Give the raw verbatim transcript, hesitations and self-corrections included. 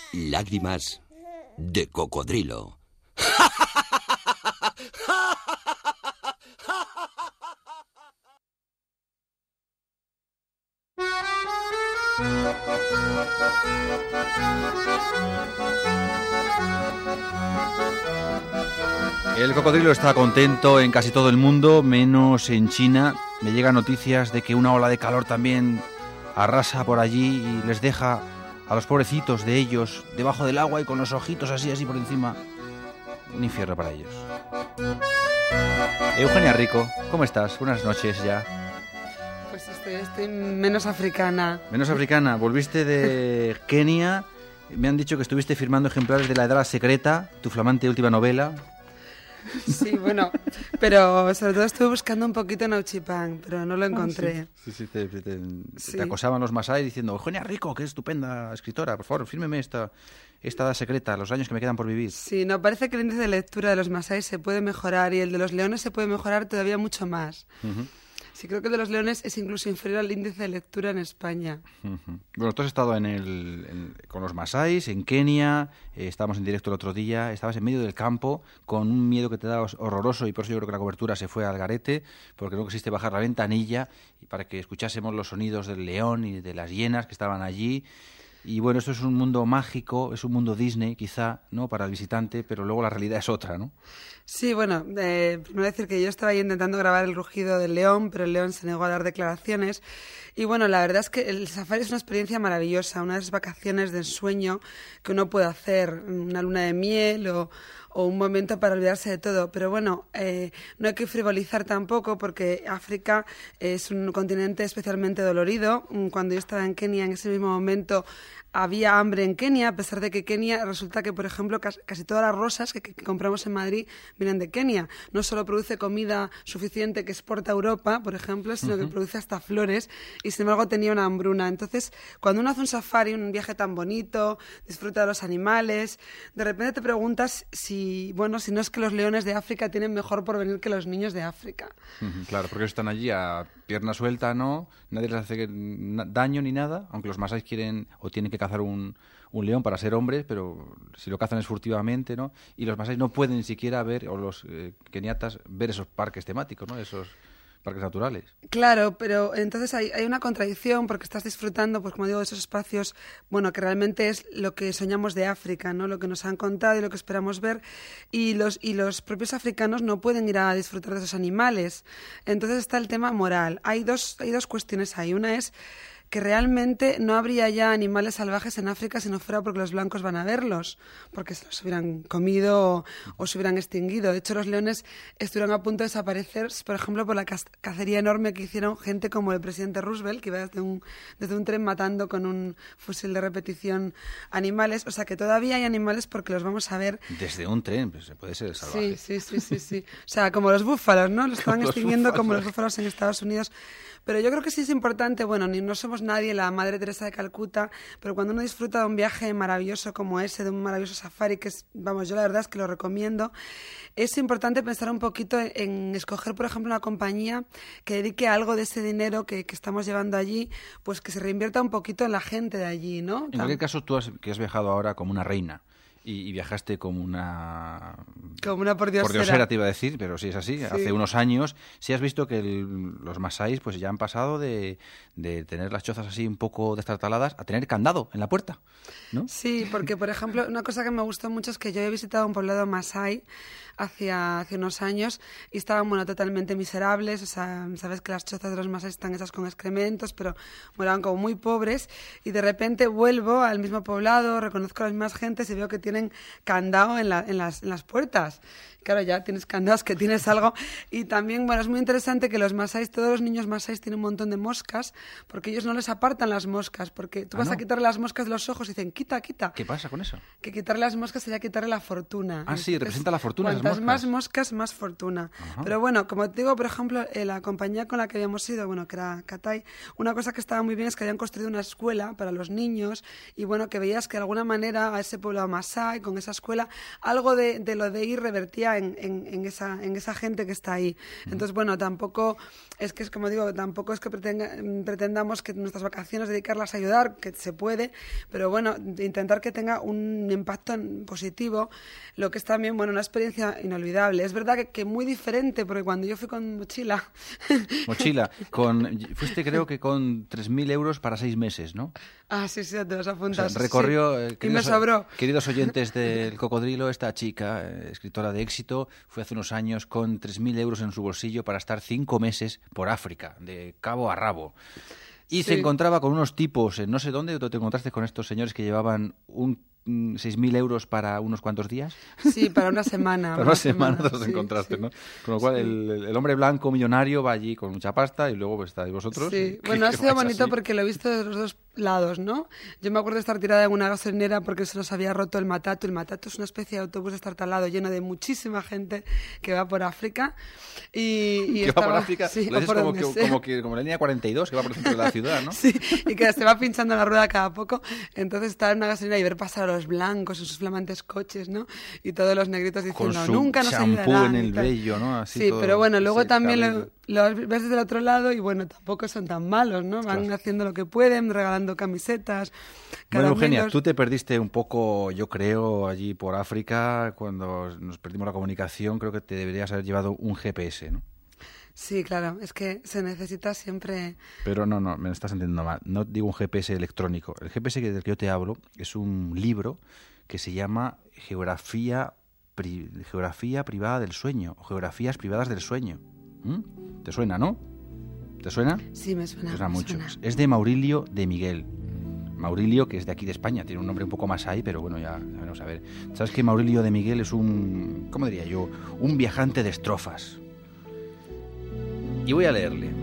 Lágrimas de cocodrilo. El cocodrilo está contento en casi todo el mundo, menos en China. Me llegan noticias de que una ola de calor también arrasa por allí y les deja a los pobrecitos de ellos debajo del agua y con los ojitos así, así por encima. Un infierno para ellos. Eugenia Rico, ¿cómo estás? Buenas noches ya. Pues estoy, estoy menos africana. Menos africana. Volviste de Kenia. Me han dicho que estuviste firmando ejemplares de La Edad Secreta, tu flamante última novela. Sí, bueno, pero sobre todo estuve buscando un poquito Nauchipán, pero no lo encontré. Sí, sí, sí, te, te, Sí. te acosaban los masái diciendo: Eugenia Rico, qué estupenda escritora, por favor, fírmeme esta, esta edad secreta, los años que me quedan por vivir. Sí, no, parece que el índice de lectura de los masái se puede mejorar y el de los leones se puede mejorar todavía mucho más. Uh-huh. Sí, creo que el de los leones es incluso inferior al índice de lectura en España. Uh-huh. Bueno, tú has estado en el, en, con los masáis, en Kenia, eh, estábamos en directo el otro día, estabas en medio del campo con un miedo que te da horroroso y por eso yo creo que la cobertura se fue al garete, porque no quisiste bajar la ventanilla y para que escuchásemos los sonidos del león y de las hienas que estaban allí. Y bueno, esto es un mundo mágico, es un mundo Disney quizá, ¿no?, para el visitante, pero luego la realidad es otra, ¿no? Sí, bueno, eh, primero decir que yo estaba ahí intentando grabar el rugido del león, pero el león se negó a dar declaraciones. Y bueno, la verdad es que el safari es una experiencia maravillosa, una de esas vacaciones de ensueño que uno puede hacer, una luna de miel o, o un momento para olvidarse de todo. Pero bueno, eh, no hay que frivolizar tampoco porque África es un continente especialmente dolorido. Cuando yo estaba en Kenia, en ese mismo momento había hambre en Kenia, a pesar de que Kenia resulta que, por ejemplo, casi, casi todas las rosas que, que compramos en Madrid vienen de Kenia. No solo produce comida suficiente que exporta a Europa, por ejemplo, sino uh-huh. que produce hasta flores y, sin embargo, tenía una hambruna. Entonces, cuando uno hace un safari, un viaje tan bonito, disfruta de los animales, de repente te preguntas si, bueno, si no es que los leones de África tienen mejor porvenir que los niños de África. Uh-huh, claro, porque están allí a pierna suelta, ¿no? Nadie les hace daño ni nada, aunque los masáis quieren o tienen que cazar un, un león para ser hombres, pero si lo cazan es furtivamente, ¿no? Y los masáis no pueden ni siquiera ver, o los eh, keniatas, ver esos parques temáticos, ¿no? Esos parques naturales. Claro, pero entonces hay, hay una contradicción porque estás disfrutando, pues como digo, de esos espacios, bueno, que realmente es lo que soñamos de África, ¿no? Lo que nos han contado y lo que esperamos ver, y los, y los propios africanos no pueden ir a disfrutar de esos animales. Entonces está el tema moral. Hay dos, hay dos cuestiones ahí. Una es que realmente no habría ya animales salvajes en África si no fuera porque los blancos van a verlos, porque se los hubieran comido o, o se hubieran extinguido. De hecho, los leones estuvieron a punto de desaparecer, por ejemplo, por la cacería enorme que hicieron gente como el presidente Roosevelt, que iba desde un, desde un tren matando con un fusil de repetición animales. O sea, que todavía hay animales porque los vamos a ver. Desde un tren, pues se puede ser salvaje. Sí, sí, sí, sí, sí. O sea, como los búfalos, ¿no? Los estaban extinguiendo como los búfalos en Estados Unidos. Pero yo creo que sí es importante, bueno, ni no somos nadie, la Madre Teresa de Calcuta, pero cuando uno disfruta de un viaje maravilloso como ese, de un maravilloso safari, que es, vamos, yo la verdad es que lo recomiendo, es importante pensar un poquito en, en escoger, por ejemplo, una compañía que dedique algo de ese dinero que, que estamos llevando allí, pues que se reinvierta un poquito en la gente de allí, ¿no? En cualquier caso, tú has, que has viajado ahora como una reina, Y, y viajaste como una... Como una pordiosera. Pordiosera te iba a decir, pero sí es así. Sí. Hace unos años sí has visto que el, los masáis pues ya han pasado de, de tener las chozas así un poco destartaladas a tener candado en la puerta, ¿no? Sí, porque, por ejemplo, una cosa que me gustó mucho es que yo he visitado un poblado masái hacia, hace unos años y estaban, bueno, totalmente miserables. O sea, sabes que las chozas de los masáis están hechas con excrementos, pero bueno, eran como muy pobres. Y de repente vuelvo al mismo poblado, reconozco a las mismas gentes y veo que tienen candado en, la, en, las, en las puertas. Claro, ya tienes candados, que tienes algo. Y también, bueno, es muy interesante que los masáis, todos los niños masáis tienen un montón de moscas, porque ellos no les apartan las moscas, porque tú ah, vas no. a quitarle las moscas de los ojos y dicen, quita, quita. ¿Qué pasa con eso? Que quitarle las moscas sería quitarle la fortuna. Ah, sí, Entonces, representa la fortuna esas cuantas moscas. más moscas, más fortuna. Ajá. Pero bueno, como te digo, por ejemplo, eh, la compañía con la que habíamos ido, bueno, que era Cathay, una cosa que estaba muy bien es que habían construido una escuela para los niños y, bueno, que veías que de alguna manera a ese pueblo masái hay, con esa escuela, algo de, de lo de ir revertía en, en, en, esa, en esa gente que está ahí. Entonces, bueno, tampoco es que, es como digo, tampoco es que pretenga, pretendamos que nuestras vacaciones dedicarlas a ayudar, que se puede, pero bueno, intentar que tenga un impacto positivo, lo que es también, bueno, una experiencia inolvidable. Es verdad que, que muy diferente, porque cuando yo fui con mochila... Mochila, con, fuiste creo que con tres mil euros para seis meses, ¿no? Ah, sí, sí, te los apuntas. O sea, recorrió, sí. eh, y me sobró. Queridos oyentes del Cocodrilo, esta chica, eh, escritora de éxito, fue hace unos años con tres mil euros en su bolsillo para estar cinco meses por África, de cabo a rabo. Y sí. se encontraba con unos tipos, en no sé dónde, te encontraste con estos señores que llevaban un seis mil euros para unos cuantos días. Sí, para una semana. para una, una semana, semana te los sí, encontraste, sí. ¿no? Con lo cual sí. el, el hombre blanco millonario va allí con mucha pasta y luego pues, estáis vosotros. Sí, bueno, ha sido bonito así? porque lo he visto de los dos lados, ¿no? Yo me acuerdo de estar tirada en una gasolinera porque se nos había roto el Matatu. El Matatu es una especie de autobús destartalado lleno de muchísima gente que va por África. Y, y que estaba, va por África, sí, lo dices como, que, como, que, como la línea cuarenta y dos que va por el centro de la ciudad, ¿no? Sí, y que se va pinchando la rueda cada poco. Entonces estar en una gasolinera y ver pasar a los blancos en sus flamantes coches, ¿no? Y todos los negritos diciendo, con su nunca nos champú en el vello, ¿no? Así sí, todo, pero bueno, luego también lo, lo ves desde el otro lado y bueno, tampoco son tan malos, ¿no? Van claro. haciendo lo que pueden, regalando camisetas. Bueno, Eugenia, tú te perdiste un poco, yo creo, allí por África, cuando nos perdimos la comunicación, creo que te deberías haber llevado un G P S, ¿no? Sí, claro, es que se necesita siempre... Pero no, no, me estás entendiendo mal. No digo un G P S electrónico. El G P S del que yo te hablo es un libro que se llama Geografía, Pri... Geografía Privada del Sueño, o Geografías Privadas del Sueño. ¿Mm? ¿Te suena, no? ¿Te suena? Sí, me suena. Te suena me mucho. Suena. Es de Maurilio de Miguel. Maurilio, que es de aquí de España, tiene un nombre un poco más ahí, pero bueno, ya vamos a ver. ¿Sabes que Maurilio de Miguel es un, ¿cómo diría yo? Un viajante de estrofas. Y voy a leerle.